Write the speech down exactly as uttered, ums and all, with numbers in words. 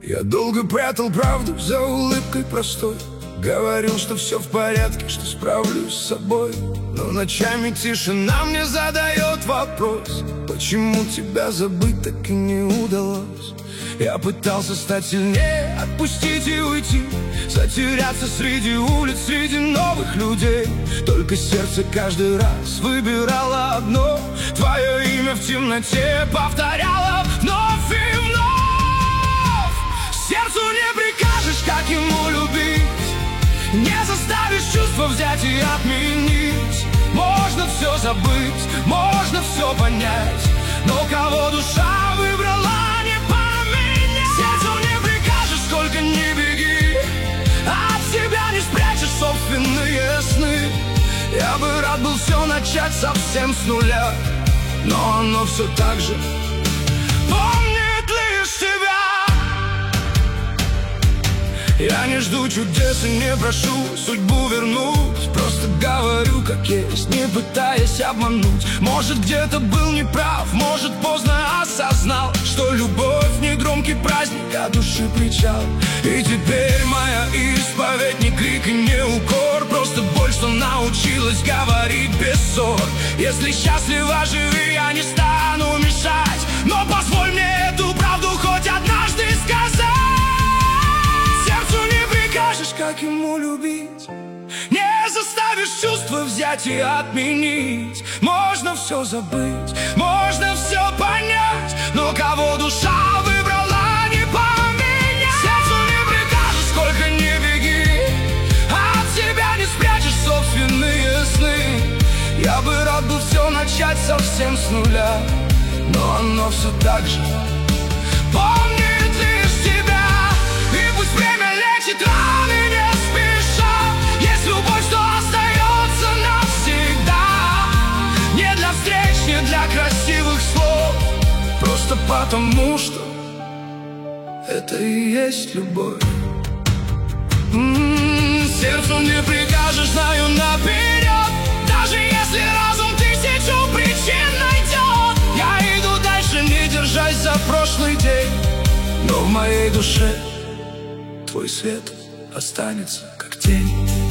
Я долго прятал правду за улыбкой простой. Говорил, что все в порядке, что справлюсь с собой. Но ночами тишина мне задает вопрос: почему тебя забыть так и не удалось? Я пытался стать сильнее, отпустить и уйти, затеряться среди улиц, среди новых людей. Только сердце каждый раз выбирало одно, твое имя в темноте повторяло вновь и вновь. Сердцу не прикажешь, как ему любить, не заставишь чувства взять и отменить. Можно все забыть, можно все понять, но кого душа выбрала, не поменять. Сердцу не прикажешь, сколько не беги, от себя не спрячешь собственные сны. Я бы рад был все начать совсем с нуля, но оно все так же помнит лишь тебя. Я не жду чудес и не прошу судьбу вернуть, просто говорю как есть, не пытаясь обмануть. Может, где-то был неправ, может, поздно осознал, что любовь не громкий праздник, а души причал. И теперь моя исповедь не крик и не укор, просто боль, что научилась говорить без ссор. Если счастлива, живи, я не стану мешать, но позволь мне эту правду хоть однажды сказать. Как ему любить, не заставишь чувства взять и отменить. Можно все забыть, можно все понять, но кого душа выбрала, не поменять. Сердцу не прикажешь, сколько не беги, от себя не спрячешь собственные сны. Я бы рад был все начать совсем с нуля, но оно все так же помнит лишь тебя. И пусть время лечит раны, для красивых слов, просто потому что это и есть любовь. М-м-м, сердцу не прикажешь, знаю наперед, даже если разум тысячу причин найдет. Я иду дальше, не держась за прошлый день, но в моей душе твой свет останется как тень.